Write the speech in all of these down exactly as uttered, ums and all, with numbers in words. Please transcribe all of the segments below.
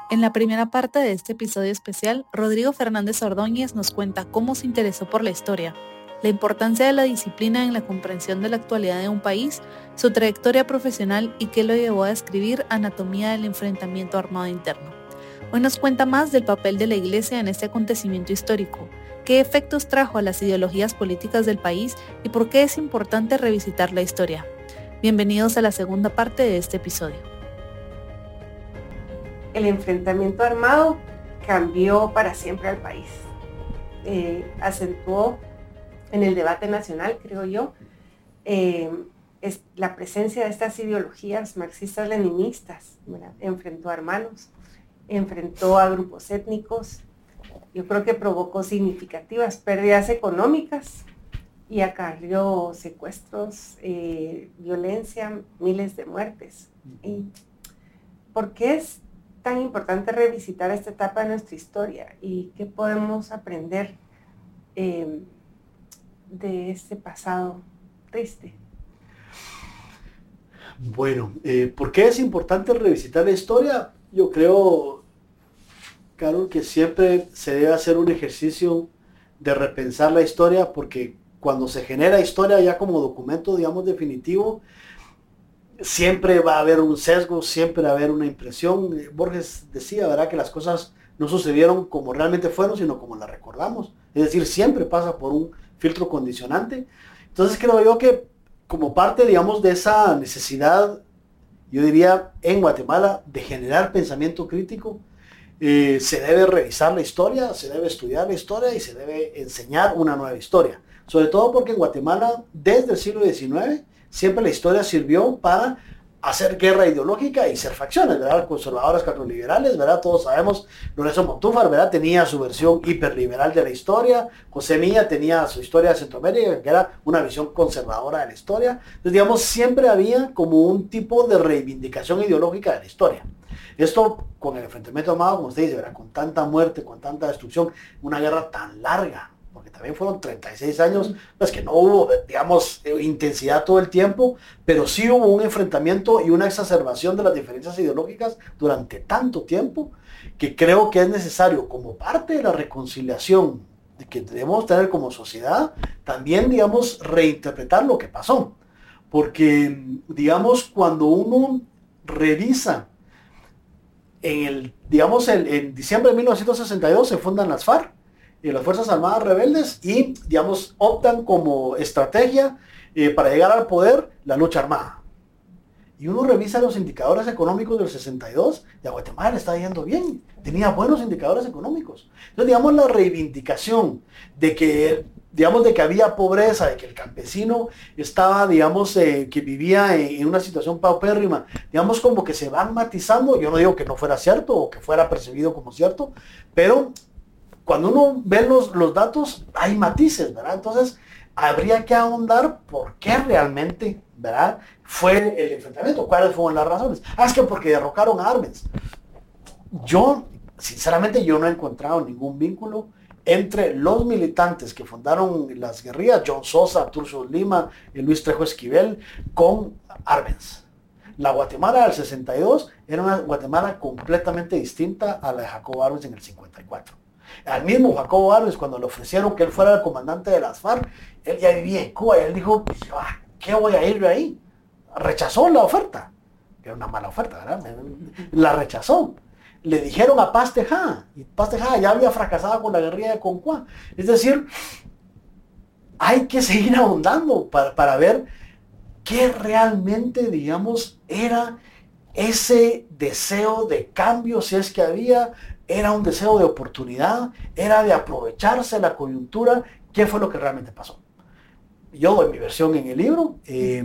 En la primera parte de este episodio especial, Rodrigo Fernández Ordóñez nos cuenta cómo se interesó por la historia, la importancia de la disciplina en la comprensión de la actualidad de un país, su trayectoria profesional y qué lo llevó a escribir Anatomía del enfrentamiento armado interno. Hoy nos cuenta más del papel de la Iglesia en este acontecimiento histórico, qué efectos trajo a las ideologías políticas del país y por qué es importante revisitar la historia. Bienvenidos a la segunda parte de este episodio. El enfrentamiento armado cambió para siempre al país. Eh, acentuó en el debate nacional, creo yo, eh, es la presencia de estas ideologías marxistas-leninistas, ¿verdad? Enfrentó a hermanos, enfrentó a grupos étnicos. Yo creo que provocó significativas pérdidas económicas y acarreó secuestros, eh, violencia, miles de muertes. ¿Y por qué es tan importante revisitar esta etapa de nuestra historia y qué podemos aprender eh, de este pasado triste? Bueno, eh, ¿por qué es importante revisitar la historia? Yo creo, Carol, que siempre se debe hacer un ejercicio de repensar la historia, porque cuando se genera historia ya como documento, digamos, definitivo, siempre va a haber un sesgo, siempre va a haber una impresión. Borges decía, ¿verdad?, que las cosas no sucedieron como realmente fueron, sino como las recordamos. Es decir, siempre pasa por un filtro condicionante. Entonces creo yo que como parte, digamos, de esa necesidad, yo diría, en Guatemala, de generar pensamiento crítico, eh, se debe revisar la historia, se debe estudiar la historia y se debe enseñar una nueva historia. Sobre todo porque en Guatemala, desde el siglo diecinueve, siempre la historia sirvió para hacer guerra ideológica y ser facciones, ¿verdad? Conservadores, liberales, ¿verdad? Todos sabemos, Lorenzo Montúfar, ¿verdad?, tenía su versión hiperliberal de la historia. José Milla tenía su historia de Centroamérica, que era una visión conservadora de la historia. Entonces, digamos, siempre había como un tipo de reivindicación ideológica de la historia. Esto con el enfrentamiento armado, como usted dice, ¿verdad?, con tanta muerte, con tanta destrucción, una guerra tan larga, porque también fueron treinta y seis años, pues que no hubo, digamos, intensidad todo el tiempo, pero sí hubo un enfrentamiento y una exacerbación de las diferencias ideológicas durante tanto tiempo, que creo que es necesario, como parte de la reconciliación que debemos tener como sociedad, también, digamos, reinterpretar lo que pasó. Porque, digamos, cuando uno revisa, en el, digamos, en, en diciembre de mil novecientos sesenta y dos se fundan las FARC, y las Fuerzas Armadas Rebeldes, y, digamos, optan como estrategia eh, para llegar al poder la lucha armada. Y uno revisa los indicadores económicos del sesenta y dos, y a Guatemala le está yendo bien, tenía buenos indicadores económicos. Entonces, digamos, la reivindicación de que, digamos, de que había pobreza, de que el campesino estaba, digamos, eh, que vivía en, en una situación paupérrima, digamos, como que se van matizando. Yo no digo que no fuera cierto o que fuera percibido como cierto, pero cuando uno ve los, los datos, hay matices, ¿verdad? Entonces, habría que ahondar por qué realmente, ¿verdad?, fue el enfrentamiento, cuáles fueron las razones. Ah, es que porque derrocaron a Arbenz. Yo, sinceramente, yo no he encontrado ningún vínculo entre los militantes que fundaron las guerrillas, John Sosa, Arturo Lima y Luis Trejo Esquivel, con Arbenz. La Guatemala del sesenta y dos era una Guatemala completamente distinta a la de Jacobo Arbenz en el cincuenta y cuatro. Al mismo Jacobo Arbenz, cuando le ofrecieron que él fuera el comandante de las FARC, él ya vivía en Cuba y él dijo, ah, ¿qué voy a ir de ahí? Rechazó la oferta, que era una mala oferta, ¿verdad? La rechazó. Le dijeron a Paz Tejada, y Paz Tejada ya había fracasado con la guerrilla de Concuá. Es decir, hay que seguir ahondando para, para ver qué realmente, digamos, era ese deseo de cambio, si es que había. Era un deseo de oportunidad, era de aprovecharse la coyuntura. ¿Qué fue lo que realmente pasó? Yo, en mi versión en el libro, eh,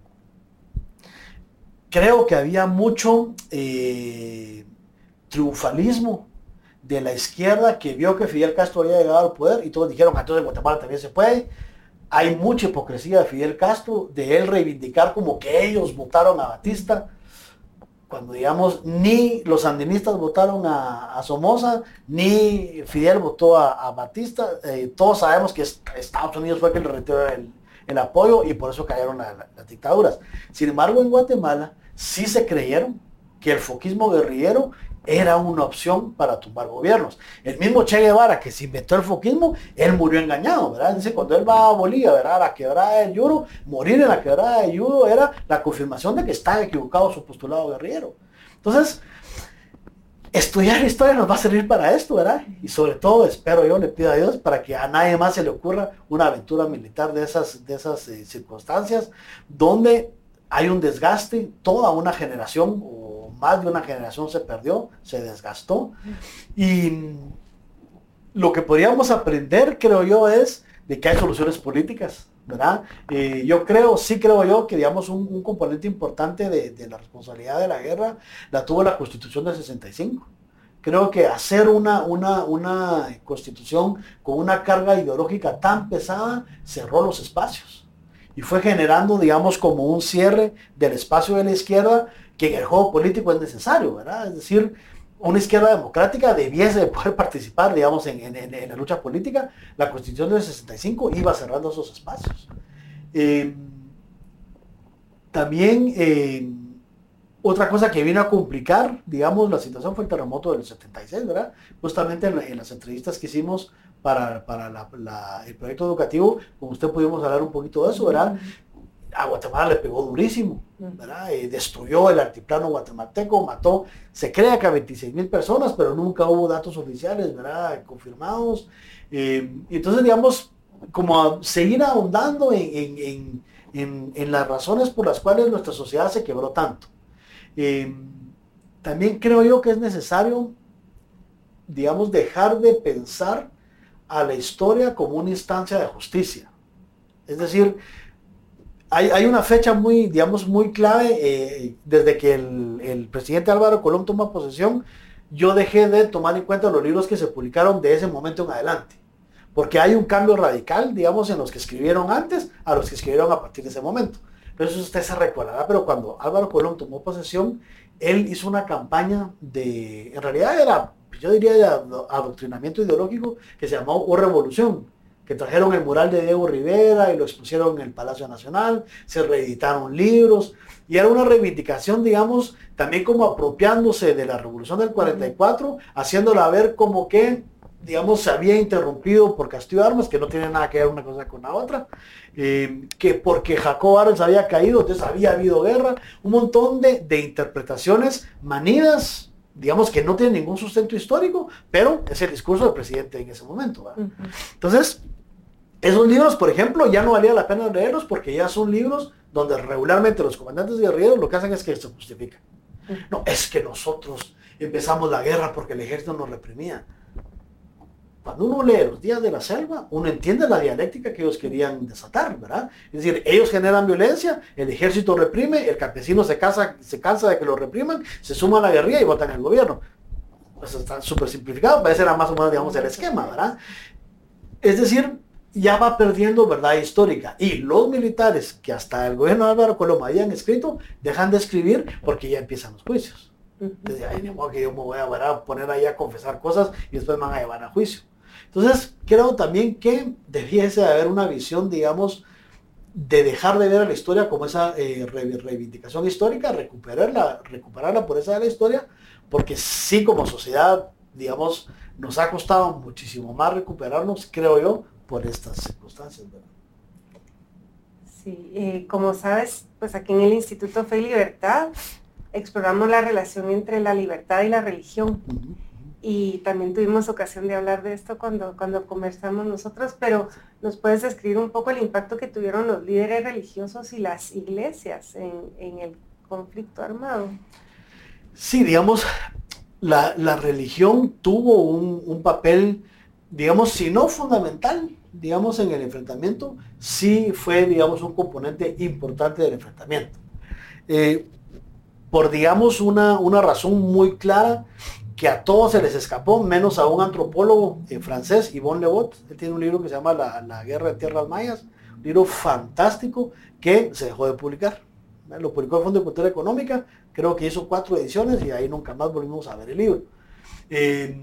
creo que había mucho eh, triunfalismo de la izquierda, que vio que Fidel Castro había llegado al poder y todos dijeron, entonces en Guatemala también se puede. Hay mucha hipocresía de Fidel Castro, de él reivindicar como que ellos votaron a Batista, cuando, digamos, ni los sandinistas votaron a, a Somoza, ni Fidel votó a, a Batista. Eh, todos sabemos que Estados Unidos fue quien le retiró el, el apoyo y por eso cayeron la, la, las dictaduras. Sin embargo, en Guatemala sí se creyeron que el foquismo guerrillero era una opción para tumbar gobiernos. El mismo Che Guevara, que se inventó el foquismo, él murió engañado, ¿verdad? Dice, cuando él va a Bolivia, ¿verdad? La quebrada de Yuro, morir en la quebrada de Yuro era la confirmación de que estaba equivocado su postulado guerrillero. Entonces, estudiar historia nos va a servir para esto, ¿verdad? Y sobre todo, espero yo, le pido a Dios, para que a nadie más se le ocurra una aventura militar de esas, de esas eh, circunstancias, donde hay un desgaste, toda una generación, o más de una generación se perdió, se desgastó. Y lo que podríamos aprender, creo yo, es de que hay soluciones políticas, ¿verdad? Eh, yo creo, sí creo yo, que digamos un, un componente importante de, de la responsabilidad de la guerra la tuvo la Constitución del sesenta y cinco. Creo que hacer una, una, una constitución con una carga ideológica tan pesada cerró los espacios y fue generando, digamos, como un cierre del espacio de la izquierda que en el juego político es necesario, ¿verdad? Es decir, una izquierda democrática debiese de poder participar, digamos, en, en, en la lucha política. La Constitución del sesenta y cinco iba cerrando esos espacios. Eh, también, eh, otra cosa que vino a complicar, digamos, la situación fue el terremoto del setenta y seis, ¿verdad? Justamente en, la, en las entrevistas que hicimos para, para la, la, el proyecto educativo, con usted pudimos hablar un poquito de eso, ¿verdad? A Guatemala le pegó durísimo, ¿verdad? Eh, destruyó el altiplano guatemalteco, mató, se cree que a veintiséis mil personas, pero nunca hubo datos oficiales, ¿verdad? Confirmados. Eh, entonces, digamos, como a seguir ahondando en, en, en, en, en las razones por las cuales nuestra sociedad se quebró tanto. Eh, también creo yo que es necesario, digamos, dejar de pensar a la historia como una instancia de justicia. Es decir, Hay, hay una fecha muy, digamos, muy clave, eh, desde que el, el presidente Álvaro Colón toma posesión, yo dejé de tomar en cuenta los libros que se publicaron de ese momento en adelante, porque hay un cambio radical, digamos, en los que escribieron antes a los que escribieron a partir de ese momento. Pero eso usted se recordará, pero cuando Álvaro Colón tomó posesión, él hizo una campaña de, en realidad era, yo diría, de adoctrinamiento ideológico, que se llamó O Revolución, que trajeron el mural de Diego Rivera y lo expusieron en el Palacio Nacional, se reeditaron libros, y era una reivindicación, digamos, también como apropiándose de la Revolución del cuarenta y cuatro, haciéndola ver como que, digamos, se había interrumpido por Castillo de Armas, que no tiene nada que ver una cosa con la otra, eh, que porque Jacob Arbenz había caído, entonces había habido guerra, un montón de, de interpretaciones manidas, digamos, que no tienen ningún sustento histórico, pero es el discurso del presidente en ese momento, ¿verdad? Uh-huh. Entonces, esos libros, por ejemplo, ya no valía la pena leerlos porque ya son libros donde regularmente los comandantes guerrilleros lo que hacen es que se justifican. No, es que nosotros empezamos la guerra porque el ejército nos reprimía. Cuando uno lee Los días de la selva, uno entiende la dialéctica que ellos querían desatar, ¿verdad? Es decir, ellos generan violencia, el ejército reprime, el campesino se cansa, se cansa de que lo repriman, se suma a la guerrilla y votan al gobierno. Eso está súper simplificado, parece era más o menos, digamos, el esquema, ¿verdad? Es decir, ya va perdiendo verdad histórica. Y los militares que hasta el gobierno de Álvaro Colón habían escrito, dejan de escribir porque ya empiezan los juicios. Desde ahí, ni modo que yo me voy a, a poner ahí a confesar cosas y después me van a llevar a juicio. Entonces, creo también que debiese haber una visión, digamos, de dejar de ver a la historia como esa eh, reivindicación histórica, recuperarla, recuperarla por esa de la historia, porque sí, como sociedad, digamos, nos ha costado muchísimo más recuperarnos, creo yo, por estas circunstancias, ¿verdad? Sí, eh, como sabes, pues aquí en el Instituto Fe y Libertad exploramos la relación entre la libertad y la religión. Uh-huh. Y también tuvimos ocasión de hablar de esto cuando, cuando conversamos nosotros, pero ¿nos puedes describir un poco el impacto que tuvieron los líderes religiosos y las iglesias en, en el conflicto armado? Sí, digamos, la, la religión tuvo un, un papel, digamos, si no fundamental, digamos, en el enfrentamiento, sí fue, digamos, un componente importante del enfrentamiento. Eh, por, digamos, una, una razón muy clara, que a todos se les escapó, menos a un antropólogo eh, francés, Yvon Le Bot. Él tiene un libro que se llama La, la Guerra de Tierras Mayas, un libro fantástico que se dejó de publicar. Lo publicó el Fondo de Cultura Económica, creo que hizo cuatro ediciones y ahí nunca más volvimos a ver el libro. Eh,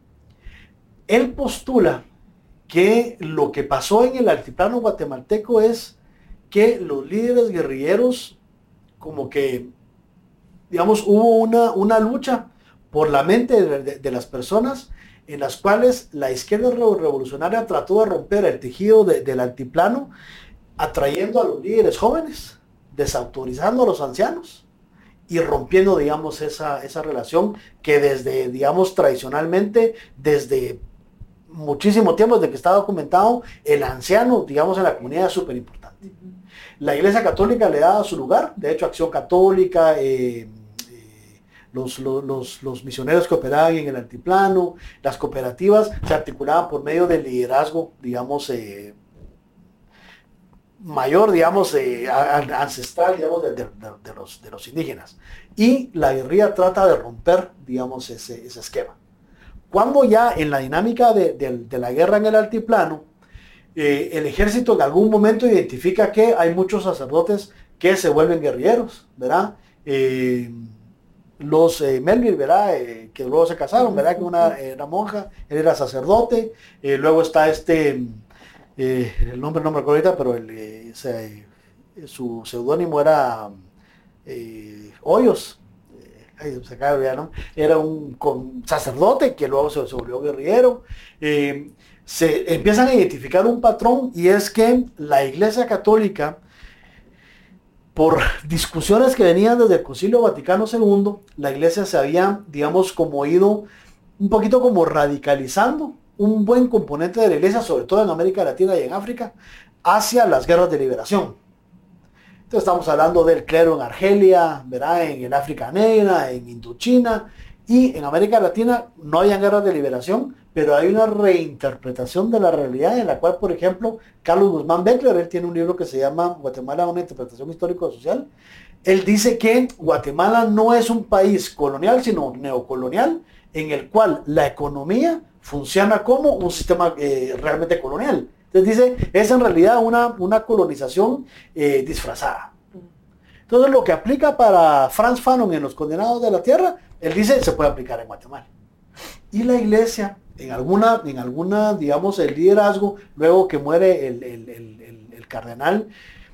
él postula que lo que pasó en el altiplano guatemalteco es que los líderes guerrilleros como que digamos, hubo una, una lucha por la mente de, de, de las personas en las cuales la izquierda revolucionaria trató de romper el tejido de, del altiplano, atrayendo a los líderes jóvenes, desautorizando a los ancianos y rompiendo, digamos, esa, esa relación que desde, digamos, tradicionalmente, desde muchísimo tiempo, desde que está documentado, el anciano, digamos, en la comunidad es súper importante. Uh-huh. La Iglesia Católica le daba su lugar, de hecho, Acción Católica, eh, eh, los, los, los, los misioneros que operaban en el altiplano, las cooperativas se articulaban por medio del liderazgo, digamos, eh, mayor, digamos, eh, ancestral, digamos, de, de, de, los, de los indígenas. Y la guerrilla trata de romper, digamos, ese, ese esquema. Cuando ya en la dinámica de, de, de la guerra en el altiplano, eh, el ejército en algún momento identifica que hay muchos sacerdotes que se vuelven guerrilleros, ¿verdad? Eh, los eh, Melville, ¿verdad? Eh, que luego se casaron, ¿verdad? Que una era monja, él era sacerdote. Eh, luego está este... Eh, el nombre no me acuerdo ahorita, pero el, eh, ese, eh, su seudónimo era eh, Hoyos, eh, se acaba de olvidar, ¿no? Era un con, sacerdote que luego se, se volvió guerrillero. Eh, se empiezan a identificar un patrón, y es que la Iglesia Católica, por discusiones que venían desde el Concilio Vaticano segundo, la Iglesia se había, digamos, como ido un poquito como radicalizando un buen componente de la iglesia, sobre todo en América Latina y en África, hacia las guerras de liberación. Entonces estamos hablando del clero en Argelia, ¿verdad? En el África Negra, en Indochina, y en América Latina no hay guerras de liberación, pero hay una reinterpretación de la realidad en la cual, por ejemplo, Carlos Guzmán Beckler, él tiene un libro que se llama Guatemala, una interpretación histórico-social. Él dice que Guatemala no es un país colonial, sino neocolonial, en el cual la economía funciona como un sistema eh, realmente colonial. Entonces dice, es en realidad una, una colonización eh, disfrazada. Entonces lo que aplica para Frantz Fanon en Los Condenados de la Tierra, él dice, se puede aplicar en Guatemala. Y la iglesia, en alguna, en alguna digamos, el liderazgo, luego que muere el, el, el, el, el cardenal,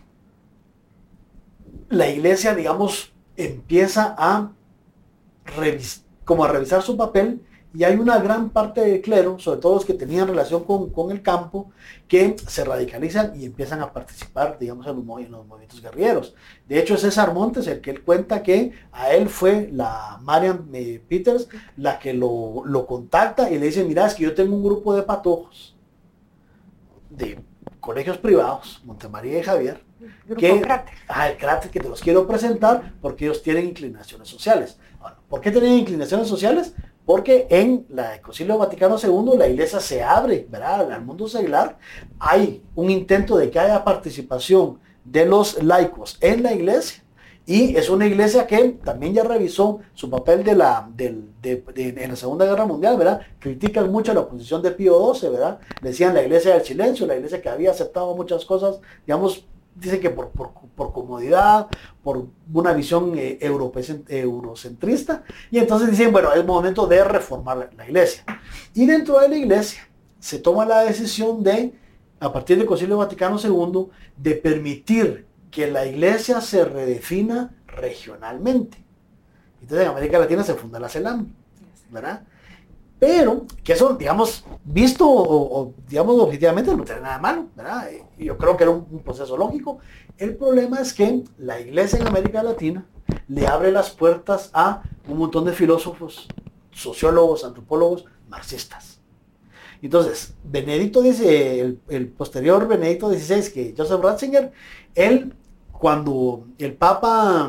la iglesia, digamos, empieza a revisar, como a revisar su papel, y hay una gran parte del clero, sobre todo los que tenían relación con, con el campo, que se radicalizan y empiezan a participar, digamos, en los, en los movimientos guerrilleros. De hecho, es César Montes el que él cuenta que a él fue la Marian eh, Peters la que lo, lo contacta y le dice, mira, es que yo tengo un grupo de patojos de colegios privados, Montemaría y Javier, Grupo que, Cráter. Ah, el Cráter, que te los quiero presentar porque ellos tienen inclinaciones sociales. Bueno, ¿por qué tienen inclinaciones sociales? Porque en la Concilio Vaticano segundo la iglesia se abre, ¿verdad?, al mundo seglar. Hay un intento de que haya participación de los laicos en la iglesia, y es una iglesia que también ya revisó su papel de la, de, de, de, en la Segunda Guerra Mundial, ¿verdad? Critican mucho la posición de Pío doce, ¿verdad? Decían la iglesia del silencio, la iglesia que había aceptado muchas cosas, digamos, dicen que por, por, por comodidad, por una visión eh, eurocentrista, y entonces dicen, bueno, es momento de reformar la, la iglesia. Y dentro de la iglesia se toma la decisión de, a partir del Concilio Vaticano segundo, de permitir que la iglesia se redefina regionalmente. Entonces en América Latina se funda la CELAM, ¿verdad? Pero, que eso, digamos, visto o, o digamos objetivamente no tiene nada de malo, ¿verdad? Yo creo que era un, un proceso lógico. El problema es que la iglesia en América Latina le abre las puertas a un montón de filósofos, sociólogos, antropólogos, marxistas. Entonces, Benedicto dice, el, el posterior Benedicto dieciséis, que Joseph Ratzinger, él, cuando el Papa...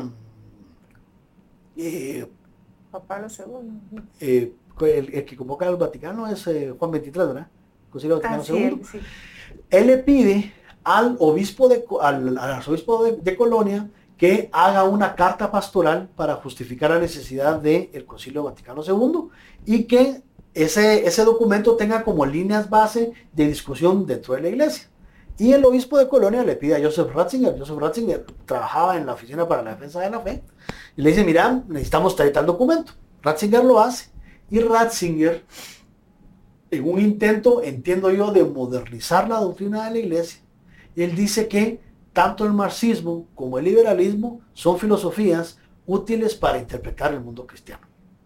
Eh, Papa lo segundo. Eh, El, el que convoca al Vaticano es eh, Juan veintitrés, ¿verdad? Concilio Vaticano ah, segundo. Sí, sí. Él le pide al obispo de, al, al arzobispo de, de Colonia que haga una carta pastoral para justificar la necesidad del Concilio Vaticano segundo, y que ese, ese documento tenga como líneas base de discusión dentro de la iglesia. Y el obispo de Colonia le pide a Joseph Ratzinger, Joseph Ratzinger trabajaba en la Oficina para la Defensa de la Fe, y le dice, mira, necesitamos traer tal documento. Ratzinger lo hace. Y Ratzinger, en un intento, entiendo yo, de modernizar la doctrina de la iglesia, él dice que tanto el marxismo como el liberalismo son filosofías útiles para interpretar el mundo cristiano.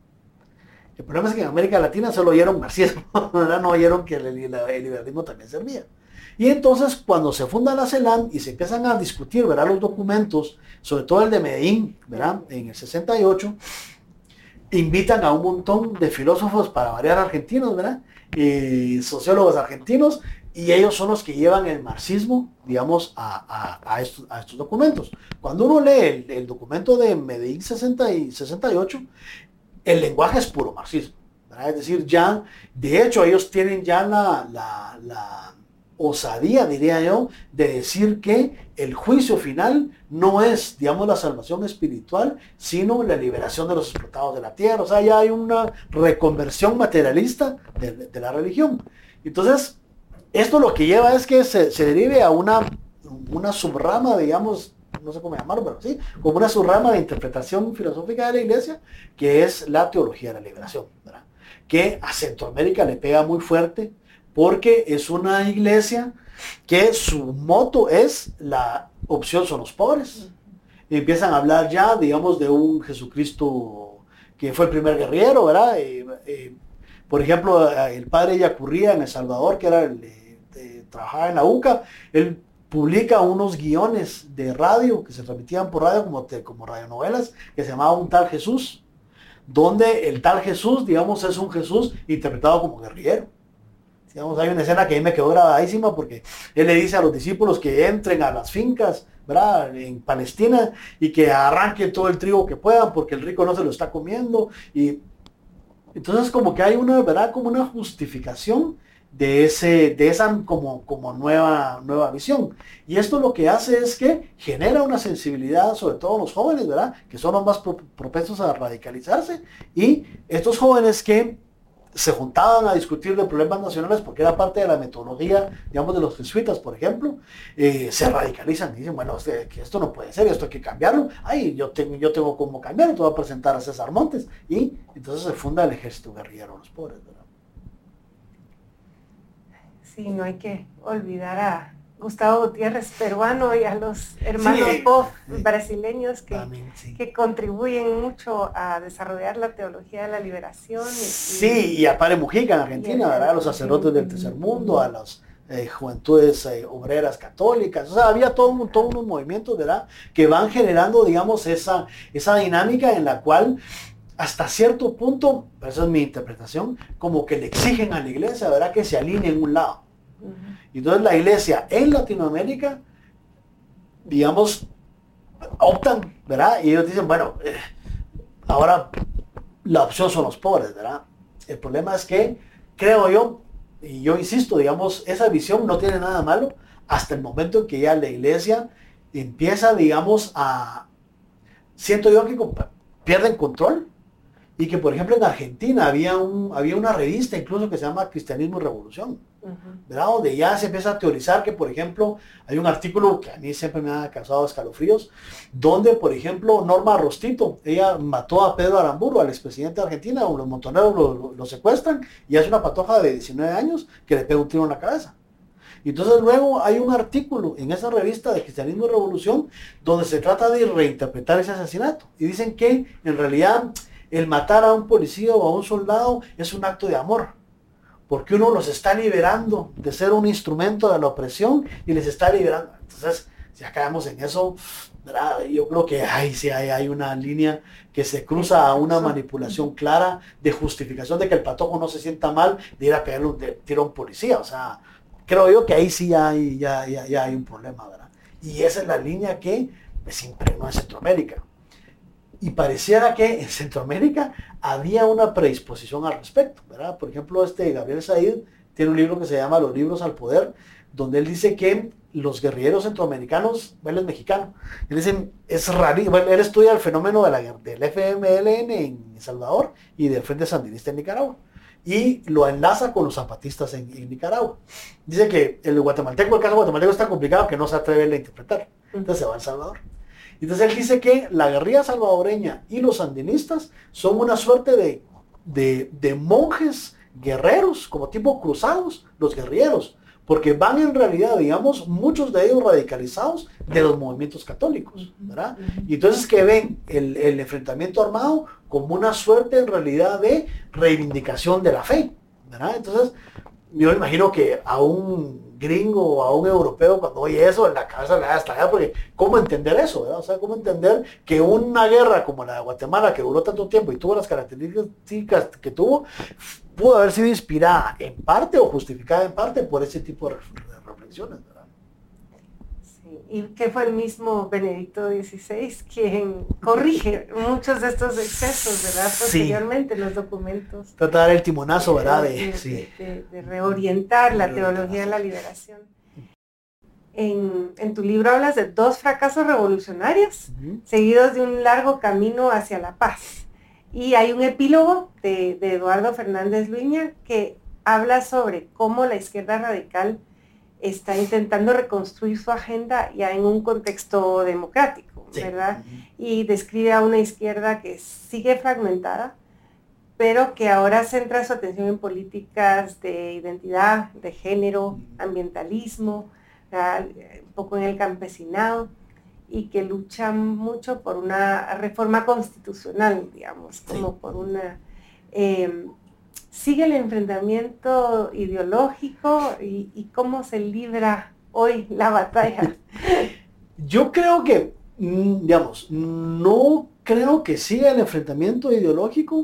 El problema es que en América Latina solo oyeron marxismo, ¿verdad? No oyeron que el, el, el liberalismo también servía. Y entonces cuando se funda la CELAM y se empiezan a discutir, ¿verdad?, los documentos, sobre todo el de Medellín, ¿verdad?, en el sesenta y ocho, invitan a un montón de filósofos, para variar, argentinos, ¿verdad?, y sociólogos argentinos, y ellos son los que llevan el marxismo, digamos, a, a, a, estos, a estos documentos. Cuando uno lee el, el documento de Medellín sesenta y sesenta y ocho, el lenguaje es puro marxismo, ¿verdad? Es decir, ya, de hecho, ellos tienen ya la, la, la osadía, diría yo, de decir que el juicio final no es, digamos, la salvación espiritual, sino la liberación de los explotados de la tierra. O sea, ya hay una reconversión materialista de, de la religión. Entonces, esto lo que lleva es que se, se derive a una, una subrama, digamos, no sé cómo llamarlo, pero sí, como una subrama de interpretación filosófica de la iglesia, que es la teología de la liberación, ¿verdad?, que a Centroamérica le pega muy fuerte, porque es una iglesia que su moto es la opción son los pobres. Y empiezan a hablar ya, digamos, de un Jesucristo que fue el primer guerrillero, ¿verdad? Eh, eh, por ejemplo, el padre Yacurría en El Salvador, que era el, eh, trabajaba en la U C A, él publica unos guiones de radio que se transmitían por radio como, te, como radionovelas, que se llamaba Un Tal Jesús, donde el tal Jesús, digamos, es un Jesús interpretado como guerrillero. Digamos, hay una escena que a mí me quedó grabadísima, porque él le dice a los discípulos que entren a las fincas, ¿verdad?, en Palestina, y que arranquen todo el trigo que puedan, porque el rico no se lo está comiendo. Y entonces como que hay una, ¿verdad?, como una justificación de, ese, de esa como, como nueva, nueva visión. Y esto lo que hace es que genera una sensibilidad, sobre todo en los jóvenes, ¿verdad?, que son los más pro, propensos a radicalizarse, y estos jóvenes que se juntaban a discutir de problemas nacionales, porque era parte de la metodología, digamos, de los jesuitas, por ejemplo, eh, se radicalizan y dicen, bueno, este, que esto no puede ser, esto hay que cambiarlo. Ay, yo tengo, yo tengo cómo cambiarlo, te voy a presentar a César Montes. Y entonces se funda el Ejército Guerrillero de los Pobres, ¿verdad? Sí, no hay que olvidar a Gustavo Gutiérrez, peruano, y a los hermanos sí, Boff, sí, brasileños, que, también, sí, que contribuyen mucho a desarrollar la teología de la liberación. Y, sí, y a Padre Mujica en Argentina, ¿verdad?, a los sacerdotes del tercer mundo, a las eh, juventudes eh, obreras católicas. O sea, había todo un, todos unos movimientos, ¿verdad?, que van generando, digamos, esa, esa dinámica en la cual, hasta cierto punto, esa es mi interpretación, como que le exigen a la iglesia, ¿verdad?, que se alinee en un lado. Uh-huh. Entonces la iglesia en Latinoamérica, digamos, optan, ¿verdad?, y ellos dicen, bueno, eh, ahora la opción son los pobres, ¿verdad? El problema es que, creo yo, y yo insisto, digamos, esa visión no tiene nada malo hasta el momento en que ya la iglesia empieza, digamos, a, siento yo que pierden control. Y que, por ejemplo, en Argentina había, un, había una revista incluso que se llama Cristianismo y Revolución, uh-huh, ¿verdad?, donde ya se empieza a teorizar que, por ejemplo, hay un artículo que a mí siempre me ha causado escalofríos, donde, por ejemplo, Norma Rostito, ella mató a Pedro Aramburu, al expresidente de Argentina, o los montoneros lo, lo, lo secuestran, y hace una patoja de diecinueve años que le pega un tiro en la cabeza. Y entonces luego hay un artículo en esa revista de Cristianismo y Revolución donde se trata de reinterpretar ese asesinato. Y dicen que, en realidad, el matar a un policía o a un soldado es un acto de amor, porque uno los está liberando de ser un instrumento de la opresión y les está liberando. Entonces, si acabamos en eso, ¿verdad?, yo creo que ay, sí, hay, hay una línea que se cruza a una manipulación clara de justificación de que el patojo no se sienta mal de ir a pegarle un tiro a un policía. O sea, creo yo que ahí sí hay, ya, ya, ya hay un problema, ¿verdad? Y esa es la línea que se impregnó en Centroamérica. Y pareciera que en Centroamérica había una predisposición al respecto, ¿verdad? Por ejemplo, este Gabriel Said tiene un libro que se llama Los Libros al Poder, donde él dice que los guerrilleros centroamericanos, él es mexicano, él dice, es rarísimo, él estudia el fenómeno de la, del F M L N en El Salvador y del Frente Sandinista en Nicaragua, y lo enlaza con los zapatistas en, en Nicaragua. Dice que el guatemalteco, el caso guatemalteco es tan complicado que no se atreve a interpretar, entonces se va a El Salvador. Entonces él dice que la guerrilla salvadoreña y los sandinistas son una suerte de, de, de monjes guerreros, como tipo cruzados, los guerrilleros, porque van en realidad, digamos, muchos de ellos radicalizados de los movimientos católicos, ¿verdad? Y entonces que ven el, el enfrentamiento armado como una suerte en realidad de reivindicación de la fe, ¿verdad? Entonces, yo imagino que a un gringo o a un europeo cuando oye eso en la cabeza le da estallar, porque ¿cómo entender eso? ¿Verdad? O sea, ¿cómo entender que una guerra como la de Guatemala, que duró tanto tiempo y tuvo las características que tuvo, pudo haber sido inspirada en parte o justificada en parte por ese tipo de reflexiones, ¿verdad? Y que fue el mismo Benedicto dieciséis quien corrige muchos de estos excesos, ¿verdad? Posteriormente, sí. Los documentos. Trata de dar el timonazo, ¿verdad? De, de, sí. de, de, de reorientar la teología de la liberación. En, en tu libro hablas de dos fracasos revolucionarios, uh-huh. seguidos de un largo camino hacia la paz. Y hay un epílogo de, de Eduardo Fernández Luña que habla sobre cómo la izquierda radical está intentando reconstruir su agenda ya en un contexto democrático, sí. ¿verdad? Uh-huh. Y describe a una izquierda que sigue fragmentada, pero que ahora centra su atención en políticas de identidad, de género, uh-huh. ambientalismo, ¿verdad? Un poco en el campesinado, y que lucha mucho por una reforma constitucional, digamos, como sí. por una... Eh, sigue el enfrentamiento ideológico y, y cómo se libra hoy la batalla. Yo creo que, digamos, no creo que siga el enfrentamiento ideológico,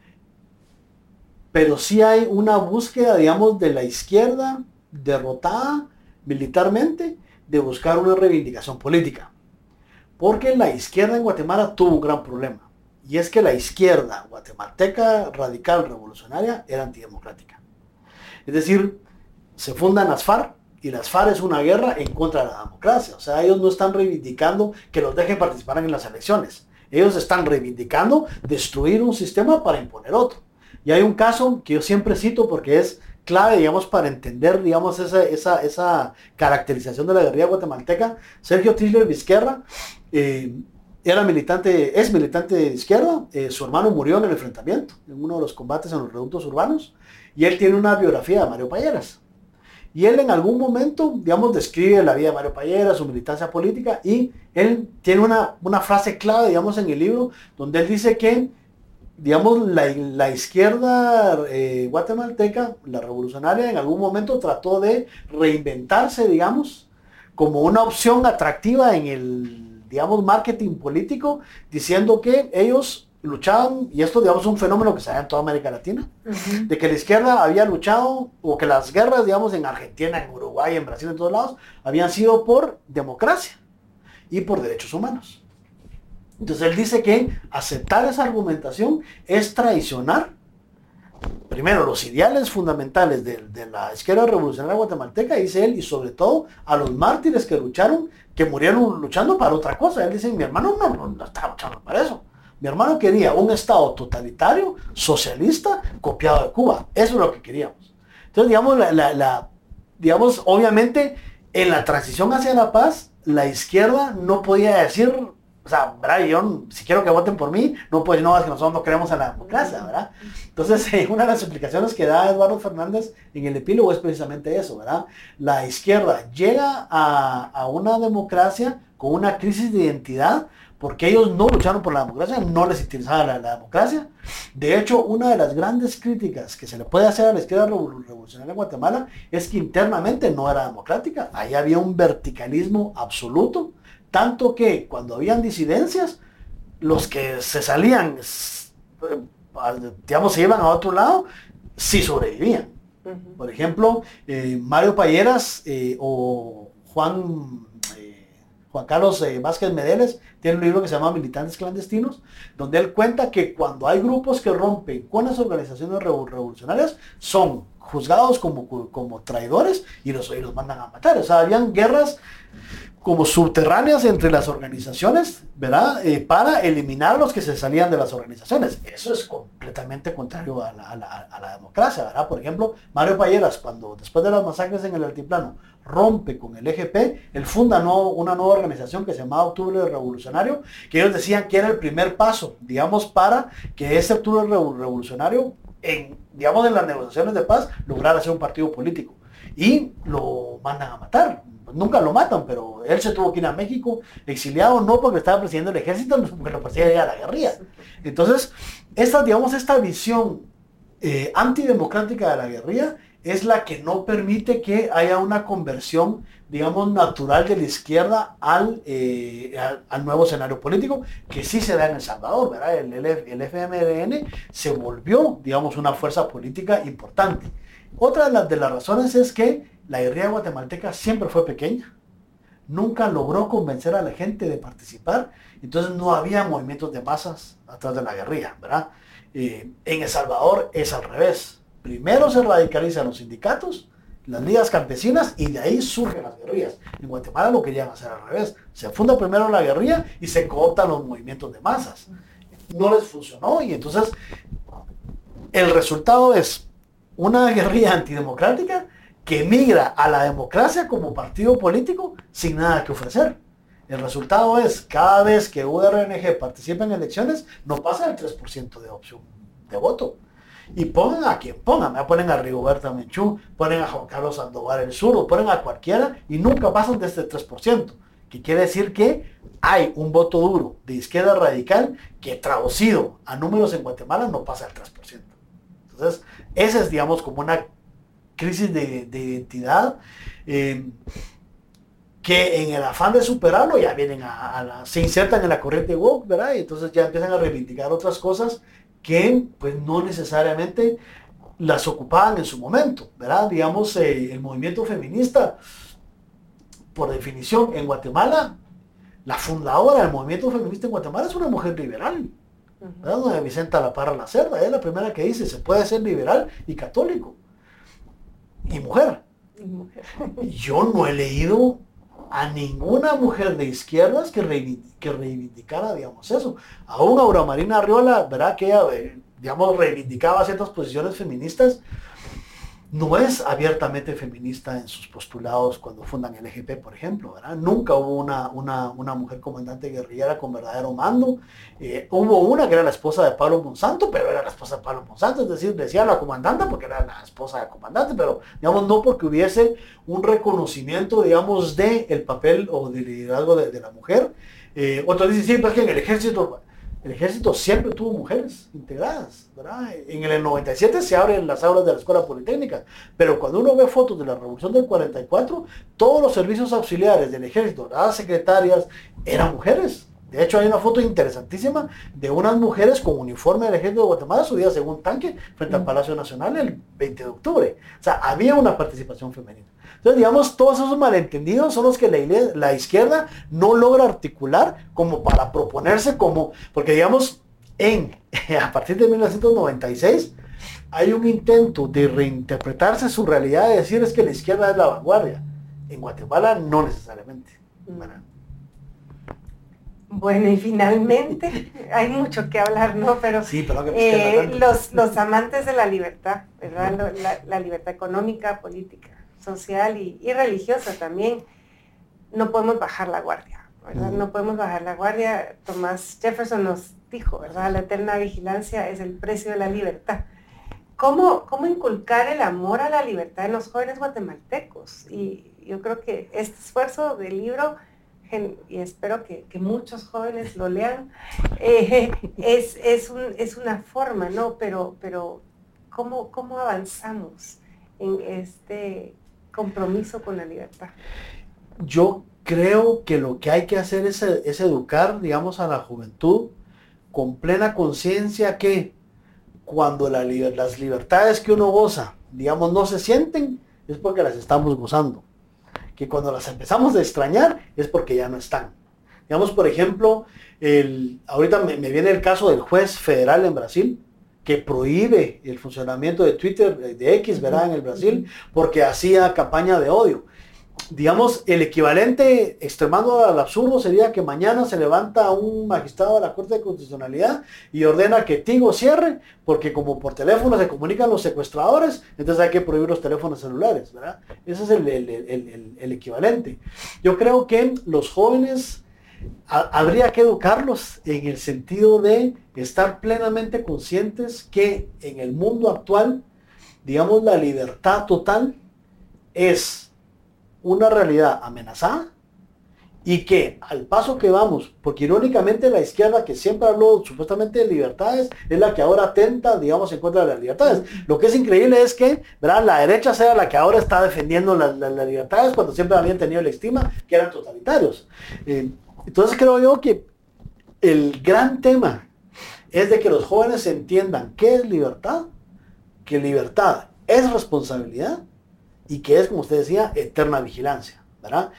pero sí hay una búsqueda, digamos, de la izquierda derrotada militarmente de buscar una reivindicación política. Porque la izquierda en Guatemala tuvo un gran problema. Y es que la izquierda guatemalteca radical revolucionaria era antidemocrática. Es decir, se fundan las FARC y las FARC es una guerra en contra de la democracia. O sea, ellos no están reivindicando que los dejen participar en las elecciones. Ellos están reivindicando destruir un sistema para imponer otro. Y hay un caso que yo siempre cito porque es clave, digamos, para entender, digamos, esa, esa, esa caracterización de la guerrilla guatemalteca. Sergio Tisler Vizquerra, eh, era militante, es militante de izquierda, eh, su hermano murió en el enfrentamiento, en uno de los combates en los reductos urbanos, y él tiene una biografía de Mario Payeras. Y él en algún momento, digamos, describe la vida de Mario Payeras, su militancia política, y él tiene una, una frase clave, digamos, en el libro, donde él dice que, digamos, la, la izquierda eh, guatemalteca, la revolucionaria, en algún momento trató de reinventarse, digamos, como una opción atractiva en el, digamos, marketing político, diciendo que ellos luchaban, y esto, digamos, es un fenómeno que se da en toda América Latina, uh-huh. de que la izquierda había luchado, o que las guerras, digamos, en Argentina, en Uruguay, en Brasil, en todos lados, habían sido por democracia y por derechos humanos. Entonces él dice que aceptar esa argumentación es traicionar, primero, los ideales fundamentales de, de la izquierda revolucionaria guatemalteca, dice él, y sobre todo a los mártires que lucharon, que murieron luchando para otra cosa. Él dice, mi hermano no, no, no estaba luchando para eso. Mi hermano quería un Estado totalitario, socialista, copiado de Cuba. Eso es lo que queríamos. Entonces, digamos, la, la, la, digamos, obviamente, en la transición hacia la paz, la izquierda no podía decir, o sea, ¿verdad? Yo, si quiero que voten por mí, no puedo decir, no, es que nosotros no creemos en la democracia, ¿verdad? Entonces, eh, una de las explicaciones que da Eduardo Fernández en el epílogo es precisamente eso, ¿verdad? La izquierda llega a, a una democracia con una crisis de identidad, porque ellos no lucharon por la democracia, no les interesaba la, la democracia. De hecho, una de las grandes críticas que se le puede hacer a la izquierda revolucionaria en Guatemala es que internamente no era democrática. Ahí había un verticalismo absoluto, tanto que cuando habían disidencias, los que se salían, digamos, se iban a otro lado, sí sobrevivían. Uh-huh. Por ejemplo, eh, Mario Payeras eh, o Juan... Juan Carlos eh, Vázquez Medeles tiene un libro que se llama Militantes Clandestinos, donde él cuenta que cuando hay grupos que rompen con las organizaciones revolucionarias, son juzgados como, como traidores y los, y los mandan a matar. O sea, habían guerras como subterráneas entre las organizaciones, ¿verdad? Eh, para eliminar a los que se salían de las organizaciones. Eso es completamente contrario a la, a la, a la democracia, ¿verdad? Por ejemplo, Mario Payeras, cuando después de las masacres en el Altiplano, rompe con el E G P, él funda no, una nueva organización que se llamaba Octubre Revolucionario, que ellos decían que era el primer paso, digamos, para que ese Octubre Revolucionario, en, digamos, en las negociaciones de paz, lograra ser un partido político. y lo mandan a matar. Nunca lo matan, pero él se tuvo que ir a México exiliado, no porque estaba presidiendo el ejército, no porque lo perseguía la guerrilla. Entonces, esta, digamos, esta visión eh, antidemocrática de la guerrilla es la que no permite que haya una conversión, digamos, natural de la izquierda al, eh, al, al nuevo escenario político, que sí se da en El Salvador, ¿verdad? El, el, el F M L N se volvió, digamos, una fuerza política importante. Otra de las, de las razones es que la guerrilla guatemalteca siempre fue pequeña, nunca logró convencer a la gente de participar, entonces no había movimientos de masas atrás de la guerrilla, ¿verdad? Eh, en El Salvador es al revés. Primero se radicalizan los sindicatos, las ligas campesinas, y de ahí surgen las guerrillas. En Guatemala lo querían hacer al revés. Se funda primero la guerrilla y se cooptan los movimientos de masas. No les funcionó y entonces el resultado es una guerrilla antidemocrática que migra a la democracia como partido político sin nada que ofrecer. El resultado es, cada vez que U R N G participa en elecciones, no pasa el tres por ciento de opción de voto. Y pongan a quien pongan, me ponen a Rigoberta Menchú, ponen a Juan Carlos Sandoval el Zurdo, ponen a cualquiera y nunca pasan de este tres por ciento. Que quiere decir que hay un voto duro de izquierda radical que traducido a números en Guatemala no pasa el tres por ciento. Entonces, esa es, digamos, como una crisis de, de identidad eh, que en el afán de superarlo ya vienen a, a la, se insertan en la corriente woke, ¿verdad? Y entonces ya empiezan a reivindicar otras cosas que pues no necesariamente las ocupaban en su momento, ¿verdad? Digamos, eh, el movimiento feminista, por definición, en Guatemala, la fundadora del movimiento feminista en Guatemala es una mujer liberal, ¿verdad? Doña Vicenta La Parra La Cerda, es la primera que dice, se puede ser liberal y católico, y mujer. Y mujer. Yo no he leído a ninguna mujer de izquierdas que, reivindic que reivindicara, digamos, eso. Aún Aura Marina Arriola, ¿verdad? Que ella, eh, digamos, reivindicaba ciertas posiciones feministas. No es abiertamente feminista en sus postulados cuando fundan el E G P, por ejemplo, ¿verdad? Nunca hubo una, una, una mujer comandante guerrillera con verdadero mando. Eh, hubo una que era la esposa de Pablo Monsanto, pero era la esposa de Pablo Monsanto, es decir, decía la comandante porque era la esposa del comandante, pero, digamos, no porque hubiese un reconocimiento, digamos, de el papel o del liderazgo de, de la mujer. Eh, otros dicen, sí, pues que en el ejército... El ejército siempre tuvo mujeres integradas, ¿verdad? En el noventa y siete se abren las aulas de la Escuela Politécnica, pero cuando uno ve fotos de la Revolución del cuarenta y cuatro, todos los servicios auxiliares del ejército, las secretarias, eran mujeres. De hecho, hay una foto interesantísima de unas mujeres con uniforme del ejército de Guatemala subidas en un tanque frente al Palacio Nacional el veinte de octubre. O sea, había una participación femenina. Entonces, digamos, todos esos malentendidos son los que la, la izquierda no logra articular como para proponerse como, porque digamos, en, a partir de mil novecientos noventa y seis, hay un intento de reinterpretarse su realidad, de decir es que la izquierda es la vanguardia. En Guatemala no necesariamente, ¿verdad? Bueno, y finalmente, hay mucho que hablar, ¿no? Pero, sí, pero que eh, los, los amantes de la libertad, ¿verdad? La, la libertad económica, política, social y, y religiosa también, no podemos bajar la guardia, ¿verdad? No podemos bajar la guardia. Thomas Jefferson nos dijo, ¿verdad? La eterna vigilancia es el precio de la libertad. ¿Cómo, cómo inculcar el amor a la libertad en los jóvenes guatemaltecos? Y yo creo que este esfuerzo del libro, y espero que, que muchos jóvenes lo lean, eh, es, es, un, es una forma, ¿no? Pero, pero ¿cómo, cómo avanzamos en este compromiso con la libertad? Yo creo que lo que hay que hacer es, es educar, digamos, a la juventud con plena conciencia que cuando la, las libertades que uno goza, digamos, no se sienten, es porque las estamos gozando. Que cuando las empezamos a extrañar es porque ya no están. Digamos, por ejemplo, el, ahorita me, me viene el caso del juez federal en Brasil, que prohíbe el funcionamiento de Twitter, de X, ¿verdad? En el Brasil, porque hacía campaña de odio. Digamos, el equivalente, extremando al absurdo, sería que mañana se levanta un magistrado de la Corte de Constitucionalidad y ordena que Tigo cierre, porque como por teléfono se comunican los secuestradores, entonces hay que prohibir los teléfonos celulares, ¿verdad? Ese es el, el, el, el, el equivalente. Yo creo que los jóvenes a, habría que educarlos en el sentido de estar plenamente conscientes que en el mundo actual, digamos, la libertad total es una realidad amenazada y que al paso que vamos, porque irónicamente la izquierda que siempre habló supuestamente de libertades, es la que ahora atenta, digamos, en contra de las libertades. Lo que es increíble es que, ¿verdad?, la derecha sea la que ahora está defendiendo las, las, las libertades cuando siempre habían tenido la estima que eran totalitarios. Eh, entonces creo yo que el gran tema es de que los jóvenes entiendan qué es libertad, que libertad es responsabilidad y que es, como usted decía, eterna vigilancia, ¿verdad?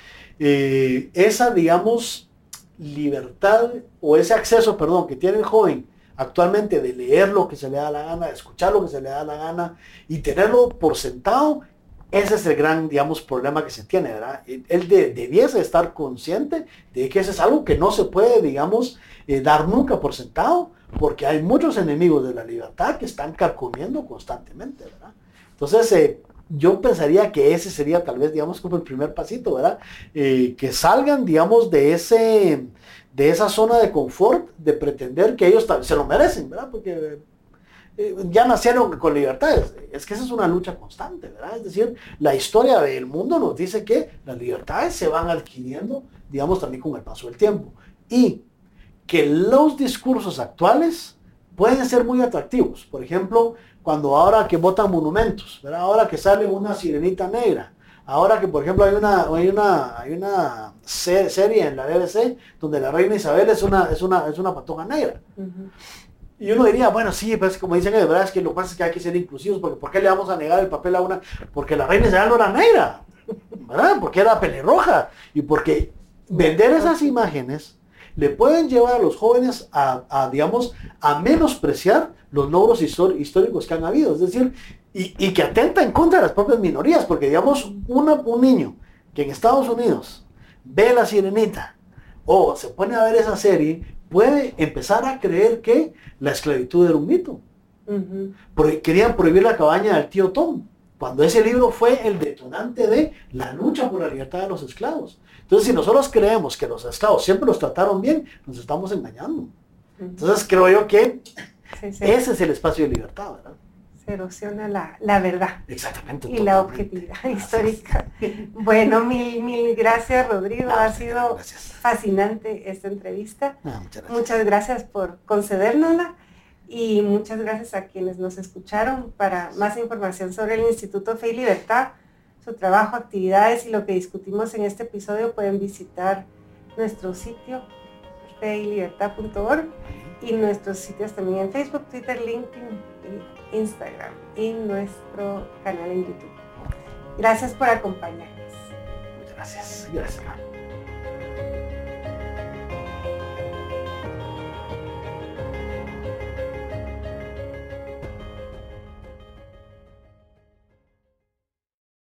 Eh, esa, digamos, libertad o ese acceso, perdón, que tiene el joven actualmente de leer lo que se le da la gana, de escuchar lo que se le da la gana y tenerlo por sentado, ese es el gran, digamos, problema que se tiene, ¿verdad? Él de, debiese estar consciente de que ese es algo que no se puede, digamos, eh, dar nunca por sentado, porque hay muchos enemigos de la libertad que están carcomiendo constantemente, ¿verdad? Entonces, eh, yo pensaría que ese sería tal vez, digamos, como el primer pasito, ¿verdad? Eh, que salgan, digamos, de ese, de esa zona de confort, de pretender que ellos se lo merecen, ¿verdad? Porque eh, ya nacieron con libertades. Es que esa es una lucha constante, ¿verdad? Es decir, la historia del mundo nos dice que las libertades se van adquiriendo, digamos, también con el paso del tiempo. Y que los discursos actuales pueden ser muy atractivos. Por ejemplo, cuando ahora que votan monumentos, ¿verdad? Ahora que sale una sirenita negra, ahora que por ejemplo hay una, hay una, hay una serie en la B B C donde la reina Isabel es una, es una, es una patoja negra. Uh-huh. Y uno diría, bueno, sí, pues como dicen, de verdad es que lo que pasa es que hay que ser inclusivos, porque ¿por qué le vamos a negar el papel a una? Porque la reina Isabel no era negra, ¿verdad? Porque era pelirroja. Y porque vender esas imágenes le pueden llevar a los jóvenes a, a digamos, a menospreciar los logros históricos que han habido. Es decir, y, y que atenta en contra de las propias minorías, porque digamos, una, un niño que en Estados Unidos ve La Sirenita o se pone a ver esa serie, puede empezar a creer que la esclavitud era un mito. Uh-huh. Porque querían prohibir la cabaña del tío Tom, cuando ese libro fue el detonante de la lucha por la libertad de los esclavos. Entonces, si nosotros creemos que los esclavos siempre los trataron bien, nos estamos engañando. Entonces, creo yo que sí, sí. ese es el espacio de libertad, ¿verdad? Se erosiona la, la verdad. Exactamente. Y totalmente. La objetividad Así histórica. Es. Bueno, mil, mil gracias, Rodrigo. Ah, ha sido gracias. fascinante esta entrevista. Ah, muchas gracias. Muchas gracias por concedérnosla. Y muchas gracias a quienes nos escucharon. Para más información sobre el Instituto Fe y Libertad, su trabajo, actividades y lo que discutimos en este episodio, pueden visitar nuestro sitio fe y libertad punto org y nuestros sitios también en Facebook, Twitter, LinkedIn y Instagram y nuestro canal en YouTube. Gracias por acompañarnos. Muchas gracias. Gracias.